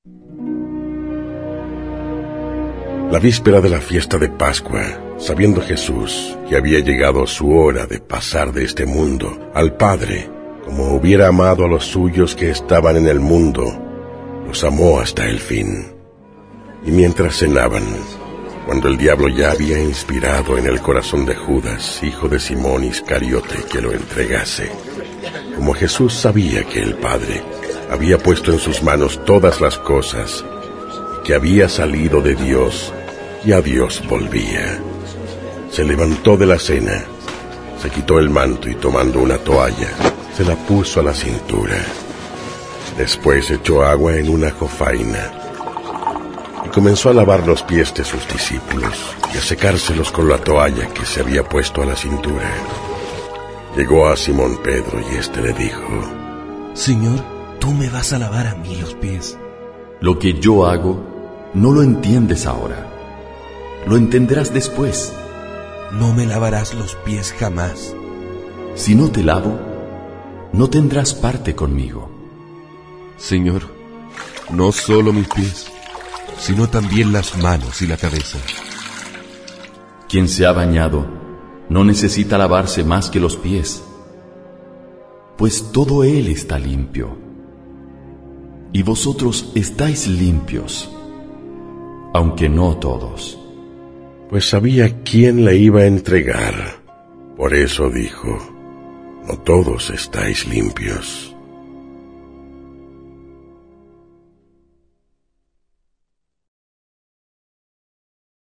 La víspera de la fiesta de Pascua, sabiendo Jesús que había llegado su hora de pasar de este mundo al Padre, como hubiera amado a los suyos que estaban en el mundo, los amó hasta el fin. Y mientras cenaban, cuando el diablo ya había inspirado en el corazón de Judas, hijo de Simón Iscariote, que lo entregase, como Jesús sabía que el Padre había puesto en sus manos todas las cosas, y que había salido de Dios y a Dios volvía, se levantó de la cena, se quitó el manto y tomando una toalla, se la puso a la cintura. Después echó agua en una jofaina y comenzó a lavar los pies de sus discípulos y a secárselos con la toalla que se había puesto a la cintura. Llegó a Simón Pedro y éste le dijo: Señor, ¿tú me vas a lavar a mí los pies? Lo que yo hago no lo entiendes ahora, lo entenderás después. No me lavarás los pies jamás. Si no te lavo, no tendrás parte conmigo. Señor, no solo mis pies, sino también las manos y la cabeza. Quien se ha bañado no necesita lavarse más que los pies, pues todo él está limpio. Y vosotros estáis limpios, aunque no todos. Pues sabía quién le iba a entregar. Por eso dijo: no todos estáis limpios.